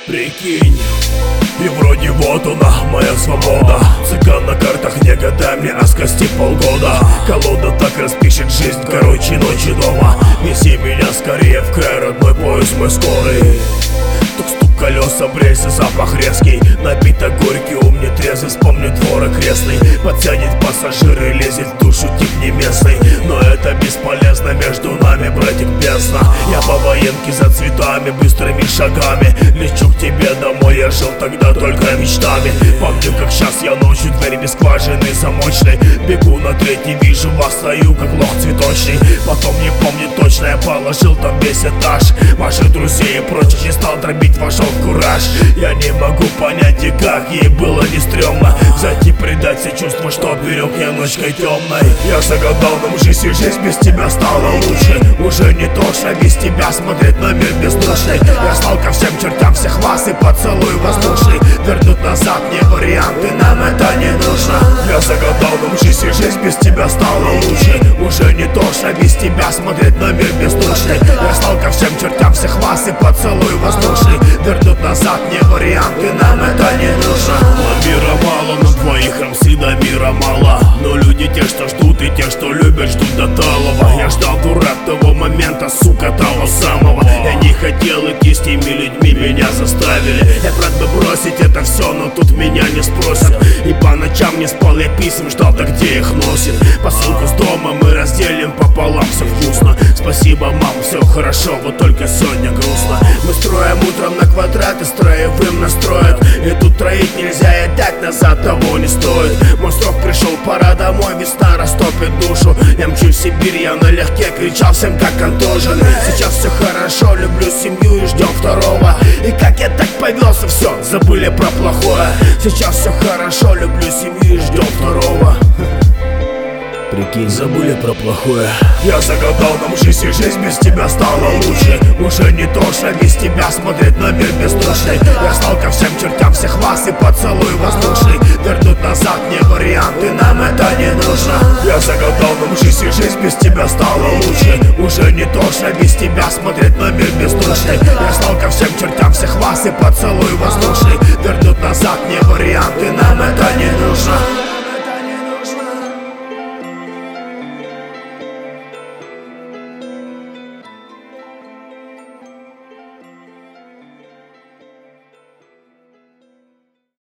Прикинь, и вроде вот она, моя свобода. Цыган на картах не гадай мне, а скости полгода. Колода так распишет жизнь, короче, ночи дома. Неси меня скорее в край, родной поезд мой скорый. Тук-стук колеса, брейсы, запах резкий. Напиток горький, ум не трезвый, вспомни двор окрестный. Подтянет пассажиры, лезет в душу тип не местный. Но это бесполезно, между нами, братик, бездна. Я по военке за цветами, быстрыми шагами лечу к тебе домой, я жил тогда только мечтами. Помню, как сейчас я ночью, дверь без скважины замочной. Бегу на третий, вижу вас, стою как лох цветочный. Потом не помню точно, я положил там весь этаж ваших друзей и прочих, не стал дробить, вошел в кураж. Я не могу понять, и как ей было не стрёмно взять и предать все чувства, что берег я ночкой темной. Я загадал нам жизнь, и жизнь без тебя стала лучше. Уже не тошно без тебя смотреть на мир бездушный. Я слал ко всем чертям всех вас и поцелуй воздушный. Вернуть назад не варианты, нам это не нужно. Я загадал нам жизнь, и жизнь без тебя стала лучше. Уже не тошно без тебя смотреть на мир бездушный. Я слал ко всем чертям всех вас и поцелуй воздушный. Вернуть назад не варианты, нам это не нужно. Но мира мало, но твоих рамсы до мира мало. Но люди те, что ждут, и те, что любят, ждут до талого. Я ждал, дурак, того момента, сука, того самого. Я не хотел идти с теми людьми, меня заставили. Я рад бы бросить это все, но тут меня не спросят. И по ночам не спал, я писем ждал, да где их носит. Посылку с дома мы разделим пополам, все вкусно. Спасибо, мам, все хорошо, вот только сегодня грустно. Мы строим утром на квадрат и строевым настроят. И тут троить нельзя, и дать назад того не стоит. Мой срок пришел, пора домой, весна растопит душу. Я мчусь в Сибирь, я налегке кричал всем как контуженный. Сейчас все хорошо, люблю семью и ждем второго. И как я так повелся, все, забыли про плохое. Сейчас все хорошо, люблю семью и ждем второго. Прикинь, забыли про плохое. Я загадал нам жизнь, и жизнь без тебя стала лучше. Уже не тошно без тебя смотреть на мир бездушный. Я слал ко всем чертям всех вас и поцелуй воздушный. Вернуть назад не варианты, нам это не нужно. Я загадал нам жизнь, и жизнь без тебя стала лучше. Уже не тошно без тебя смотреть на мир бездушный. Я слал ко всем чертям всех вас и поцелуй воздушный. Вернуть назад не варианты, нам это не нужно.